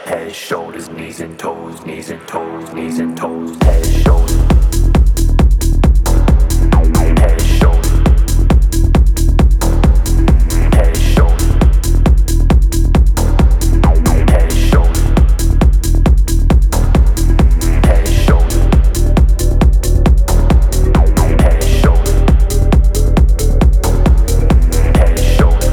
head, shoulders, knees and toes, knees and toes, knees and toes, head, shoulders, head, shoulders, head, shoulders, head, shoulders, head, shoulders, head, shoulders, head, shoulders,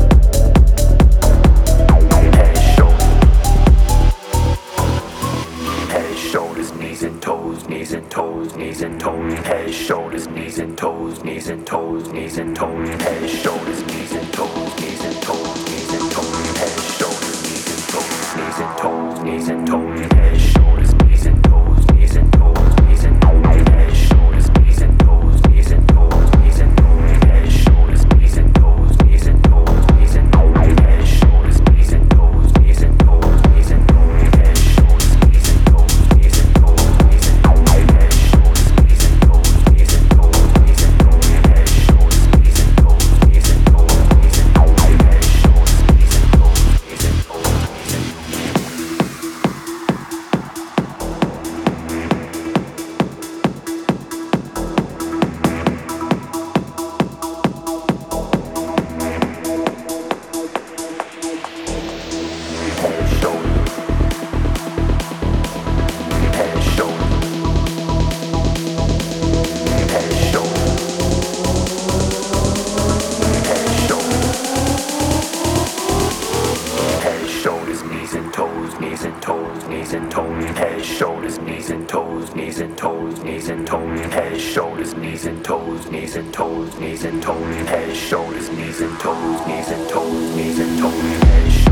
head, shoulders, knees and toes, knees and toes, knees and toes, head, shoulders, knees and toes, knees and toes, knees and toes, head, shoulders, knees and toes, knees and toes, knees and toes, head, shoulders, knees and toes, knees and toes, knees and toes, head, shoulders, knees and toes, knees and toes, knees and toes, head, shoulders, knees and toes, knees and toes, knees and toes, head, shoulders, knees and toes, knees and toes, knees and toes, head, shoulders, knees and toes, knees and toes, knees and toes, head, shoulders, knees and toes, knees and toes, knees and toes, head, shoulders, knees and toes, knees and toes, knees and toes, head, shoulders, knees and toes, knees and toes, knees and toes, head, shoulders, knees and toes, knees and toes, knees and head, shoulders, head, shoulders, head, shoulders, head, shoulders, head, shoulders, knees and toes, knees and toes, knees and toes, head, shoulders, knees and toes, knees and toes, knees and toes, head, shoulders, knees and toes, knees and toes, knees and toes, head, shoulders, knees and toes, knees and toes, knees and toes, head,